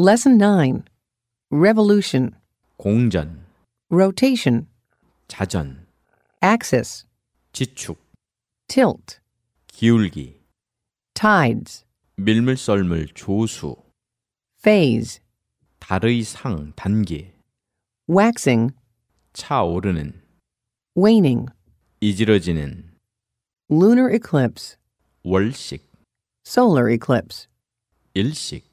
Lesson 9. Revolution, 공전, rotation, 자전, axis, 지축, tilt, 기울기, tides, 밀물썰물 조수, phase, 달의 상 단계, waxing, 차오르는, waning, 이지러지는, lunar eclipse, 월식, solar eclipse. 일식.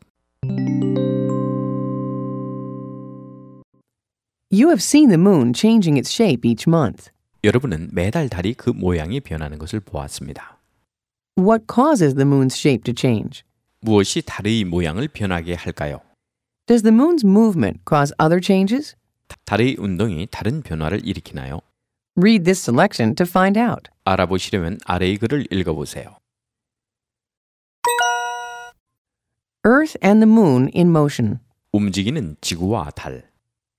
You have seen the moon changing its shape each month. 여러분은 매달 달이 그 모양이 변하는 것을 보았습니다. What causes the moon's shape to change? 무엇이 달의 모양을 변하게 할까요? Does the moon's movement cause other changes? 달의 운동이 다른 변화를 일으키나요? Read this selection to find out. 알아보시려면 아래의 글을 읽어보세요. Earth and the moon in motion. 움직이는 지구와 달.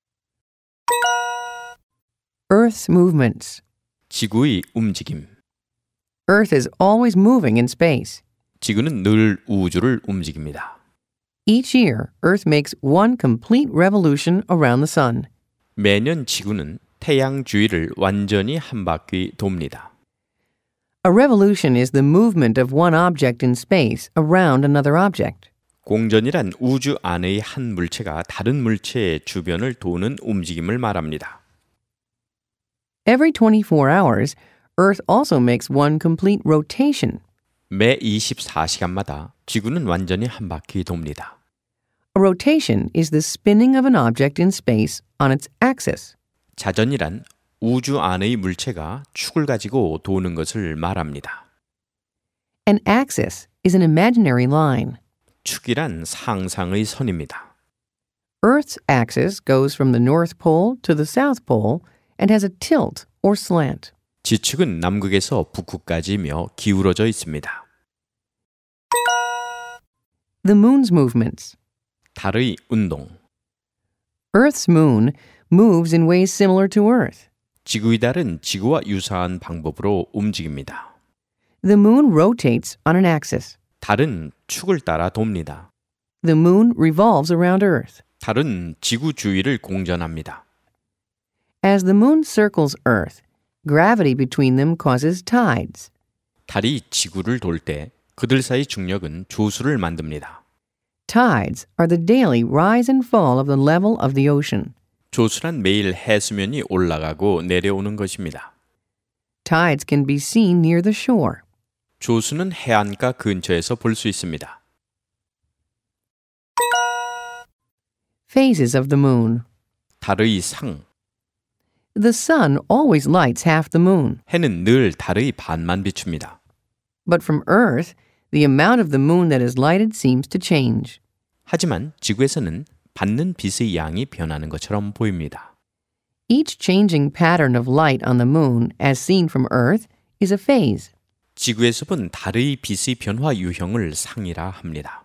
Earth's movements. 지구의 움직임. Earth is always moving in space. 지구는 늘 우주를 움직입니다. Each year, Earth makes one complete revolution around the sun. 매년 지구는 태양 주위를 완전히 한 바퀴 돕니다. A revolution is the movement of one object in space around another object. 공전이란 우주 안의 한 물체가 다른 물체의 주변을 도는 움직임을 말합니다. Every 24 hours, Earth also makes one complete rotation. 매 24시간마다 지구는 완전히 한 바퀴 돕니다. A rotation is the spinning of an object in space on its axis. 자전이란 우주 안의 물체가 축을 가지고 도는 것을 말합니다. An axis is an imaginary line. 축이란 상상의 선입니다. Earth's axis goes from the North Pole to the South Pole and has a tilt or slant. 지축은 남극에서 북극까지며 기울어져 있습니다. The moon's movements. 달의 운동. Earth's moon moves in ways similar to Earth. 지구의 달은 지구와 유사한 방법으로 움직입니다. The moon rotates on an axis. 달은 축을 따라 돕니다. The moon revolves around Earth. 달은 지구 주위를 공전합니다. As the moon circles Earth, gravity between them causes tides. 달이 지구를 돌 때 그들 사이 중력은 조수를 만듭니다. Tides are the daily rise and fall of the level of the ocean. 조수란 매일 해수면이 올라가고 내려오는 것입니다. Tides can be seen near the shore. 조수는 해안가 근처에서 볼 수 있습니다. Phases of the moon. 달의 상. The sun always lights half the moon. 해는 늘 달의 반만 비춥니다. But from Earth, the amount of the moon that is lighted seems to change. 하지만 지구에서는 받는 빛의 양이 변하는 것처럼 보입니다. Each changing pattern of light on the moon, as seen from Earth, is a phase. 지구에서 본 달의 빛의 변화 유형을 상이라 합니다.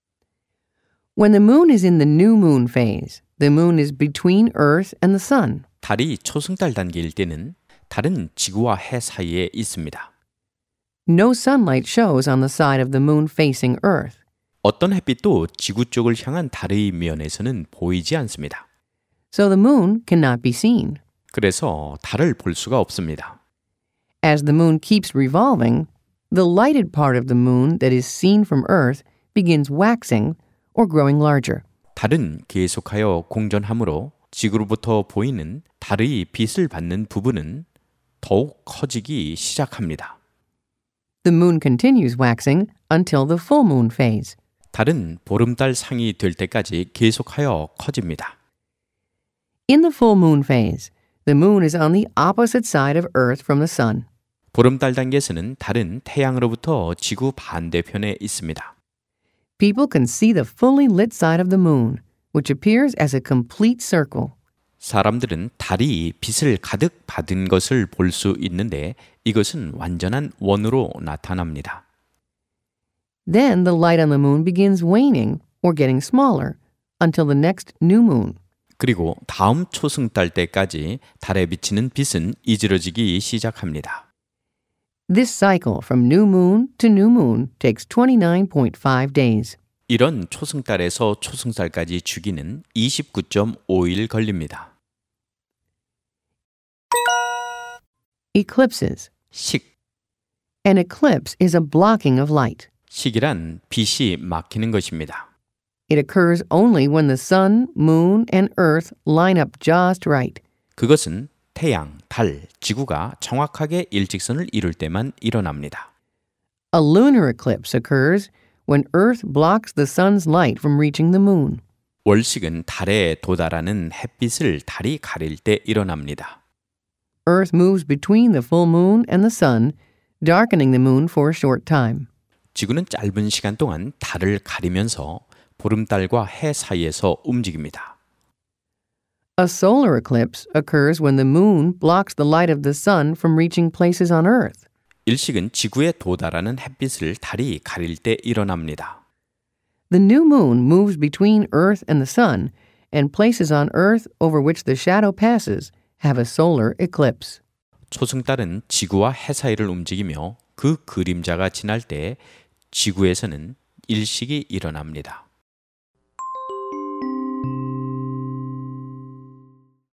When the moon is in the new moon phase, the moon is between Earth and the sun. 달이 초승달 단계일 때는 달은 지구와 해 사이에 있습니다. No sunlight shows on the side of the moon facing Earth. 어떤 햇빛도 지구 쪽을 향한 달의 면에서는 보이지 않습니다. So the moon cannot be seen. 그래서 달을 볼 수가 없습니다. As the moon keeps revolving, the lighted part of the moon that is seen from Earth begins waxing or growing larger. 달은 계속하여 공전함으로 지구로부터 보이는 달의 빛을 받는 부분은 더욱 커지기 시작합니다. The moon continues waxing until the full moon phase. 달은 보름달 상이 될 때까지 계속하여 커집니다. In the full moon phase, the moon is on the opposite side of Earth from the sun. 보름달 단계에서는 달은 태양으로부터 지구 반대편에 있습니다. People can see the fully lit side of the moon, which appears as a complete circle. 사람들은 달이 빛을 가득 받은 것을 볼 수 있는데 이것은 완전한 원으로 나타납니다. Then the light on the moon begins waning or getting smaller until the next new moon. 그리고 다음 초승달 때까지 달에 비치는 빛은 이지러지기 시작합니다. This cycle from new moon to new moon takes 29.5 days. 이런 초승달에서 초승달까지 주기는 29.5일 걸립니다. Eclipses. 식. An eclipse is a blocking of light. 식이란 빛이 막히는 것입니다. It occurs only when the sun, moon, and earth line up just right. 그것은 태양, 달, 지구가 정확하게 일직선을 이룰 때만 일어납니다. A lunar eclipse occurs when earth blocks the sun's light from reaching the moon. 월식은 달에 도달하는 햇빛을 달이 가릴 때 일어납니다. Earth moves between the full moon and the sun, darkening the moon for a short time. 지구는 짧은 시간 동안 달을 가리면서 보름달과 해 사이에서 움직입니다. A solar eclipse occurs when the moon blocks the light of the sun from reaching places on earth. 일식은 지구에 도달하는 햇빛을 달이 가릴 때 일어납니다. The new moon moves between earth and the sun, and places on earth over which the shadow passes have a solar eclipse. 초승달은 지구와 해 사이를 움직이며 그 그림자가 지날 때 지구에서는 일식이 일어납니다.